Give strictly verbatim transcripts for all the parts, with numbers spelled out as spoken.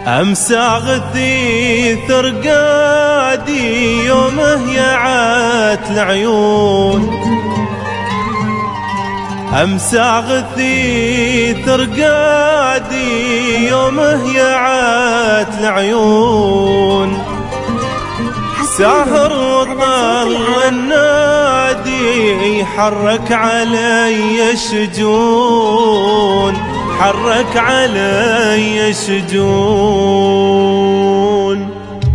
أمس أغثي ثرقادي يومه يعات العيون، أمس أغثي ثرقادي يومه يعات العيون، ساهر وطل النادي حرك علي شجون، حرك علي شجون.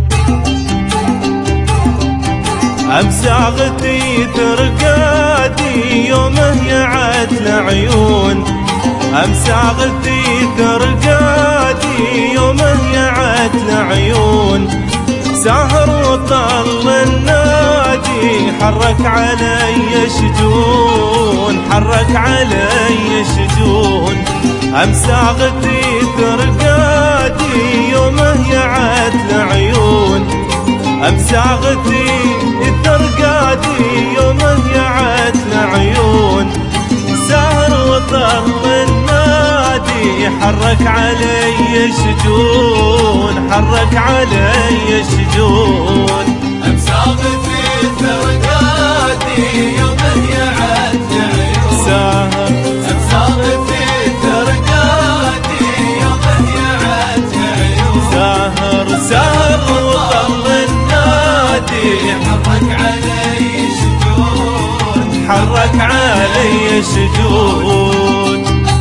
أمس أغثي ثرقادي يومه يعات العيون، أمس أغثي ثرقادي يومه يعات العيون، ساهر وطل النادي حرك علي شجون، حرك علي شجون. أمس أغثي ثرقادي يومه يعات العيون، أمس أغثي ثرقادي يومه يعات العيون، ساهر وطل النادي حرك علي شجون، حرك علي شجون. أمس أغثي ثرقادي يومه يعات العيون، ساهر أمس أغثي ثرقادي يومه يعات العيون، ساهر ساهر وطل النادي حرك علي شجون، حرك علي شجون.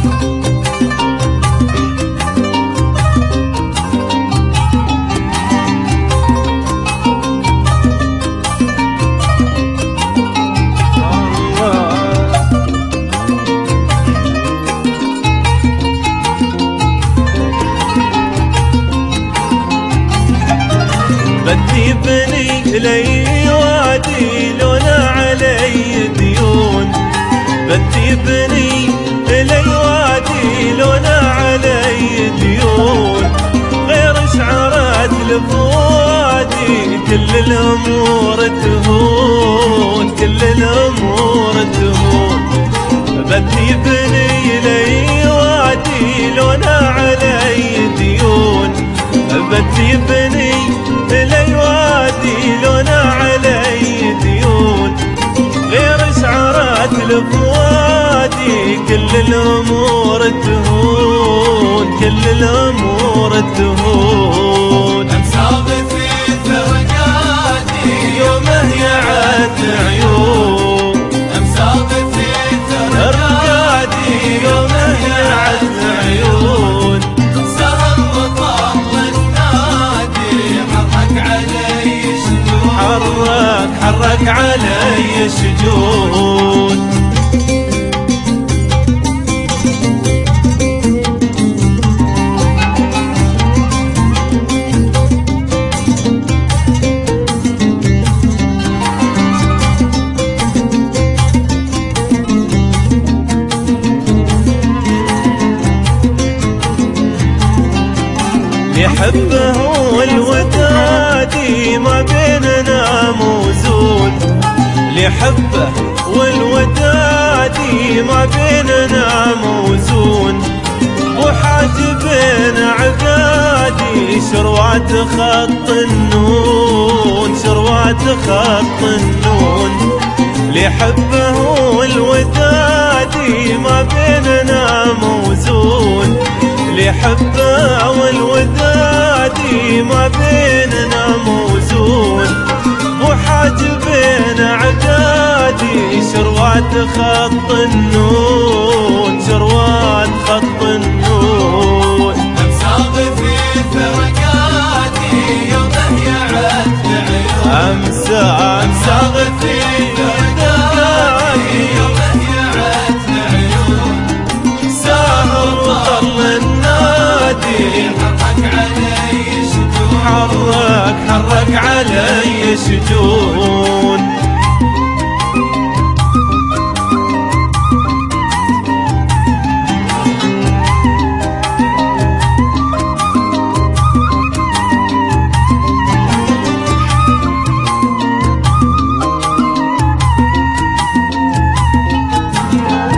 بدي بني لي وادي لونا علي ديون، بدي بني لي وادي لونا علي ديون، غير شعرات لفوادي كل الأمور تهون، كل الأمور تهون. بدي بني لي وادي لونا علي ديون، بدي بني للوادي لونا علي ديون، غير شعرات لفوادي كل الأمور تهون، كل الأمور تهون. أمس أغثي ثرقادي يومه يعات العيون، أمس أغثي ثرقادي يومه يعات العيون، سهر وطل النادي حرك علي شجون، حرك حرك علي شجون. لحبه والودادي ما بيننا موزون، لحبه والودادي ما بيننا موزون، وحاجبين عقادي شروات خط النون، شروات خط النون. لحبه والودادي ما بيننا موزون، لحبه والودادي ما بيننا موزون، وحاجبين عقادي شروات خط النون، شروات خط النون. أمس أغثي ثرقادي يومه يعات العيون، أمس أمس أغثي ثرقادي يومه يعات العيون، ساهر وطل النادي حرك علي شجون، حرك حرك علي شجون.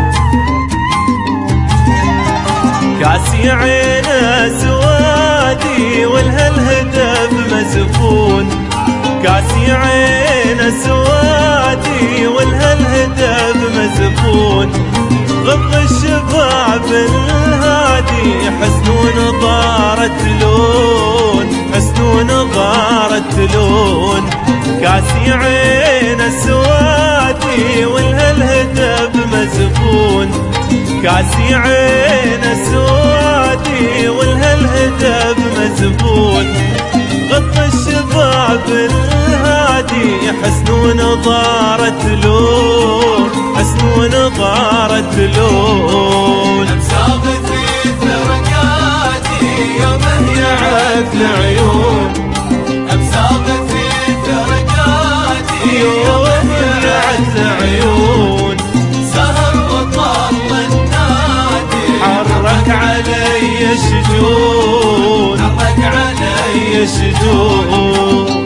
كاسي عين سوادي سوادي والها الهدف مزفون، كاسي عين سوادي والها الهدف مزفون، غض الشباب الهادي حسنون ضارت لون، حسنون ضارت لون، كاسي عين سوادي والها الهدف مزفون، كاسي عين سوادي والها الهدف مزفون، غط الشباب الهادي حسنون ضارت لون، حسنون ضارت لون. أمساغ في ثرقاتي يومه يعد العيون، أمساغ في ثرقاتي يومه يعد العيون، سهر وطل النادي حرك علي شجون، حرك علي شجون.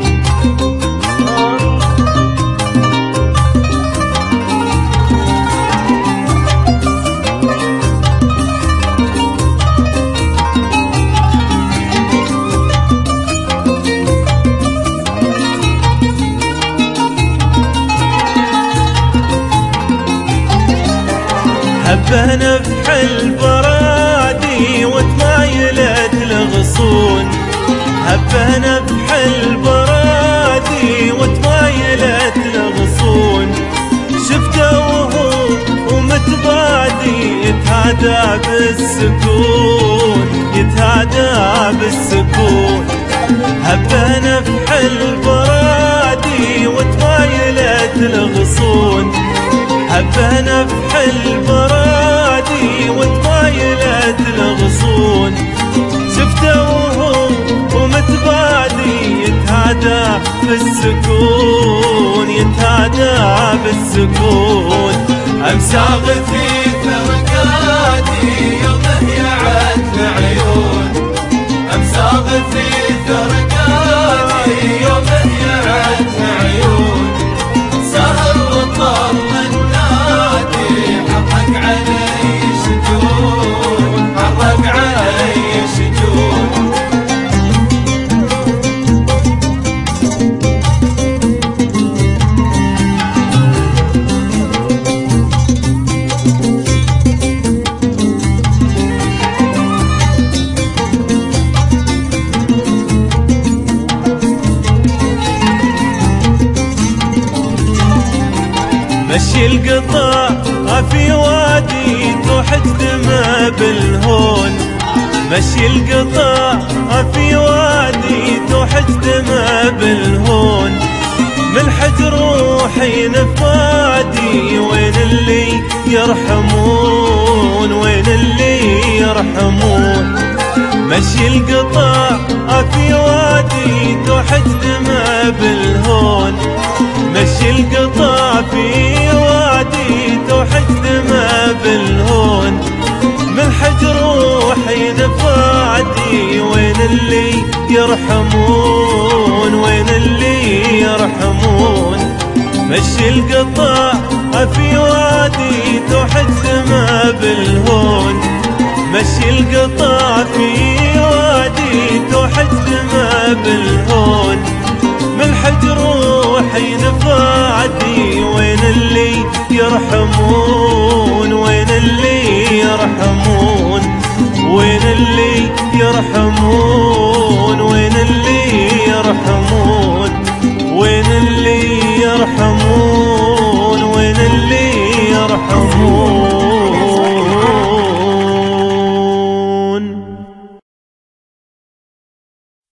هبه نفح البرادي وتمايلت الغصون، هبه نفح البرادي وتمايلت الغصون، شفته وهو ومتبادي يتهادى بالسكون، يتهادى بالسكون، هبه نفح البرادي وتمايلت الغصون، هبه نفح البرادي وتمايلت الغصون، شفته وهو ومتبادي يتهادى بالسكون، يتهادى بالسكون. أمساغ في ثرقاتي يومه يعد العيون، أمساغ في ثرقاتي يومه يعد العيون، سهر وطل النادي حرك علي شجون، حرك علي شجون. مشي القطاع في وادي توحد دمه بالهون، مشي القطاع في وادي توحد دمه بالهون، من حج روحي نفادي وين اللي يرحمون، وين اللي يرحمون، مشي القطاع في وادي توحد دمه بالهون، مشي القطاع في وادي توحد دمه بالهون، من حج روحي نفادي وين اللي يرحمون، وين اللي يرحمون، مشي القطاع في وادي توحد دمه بالهون، مشي القطاع في وادي توحد دمه بالهون، من حج روحي نفادي وين اللي يرحمون، وين اللي يرحمون، وين اللي يرحمون.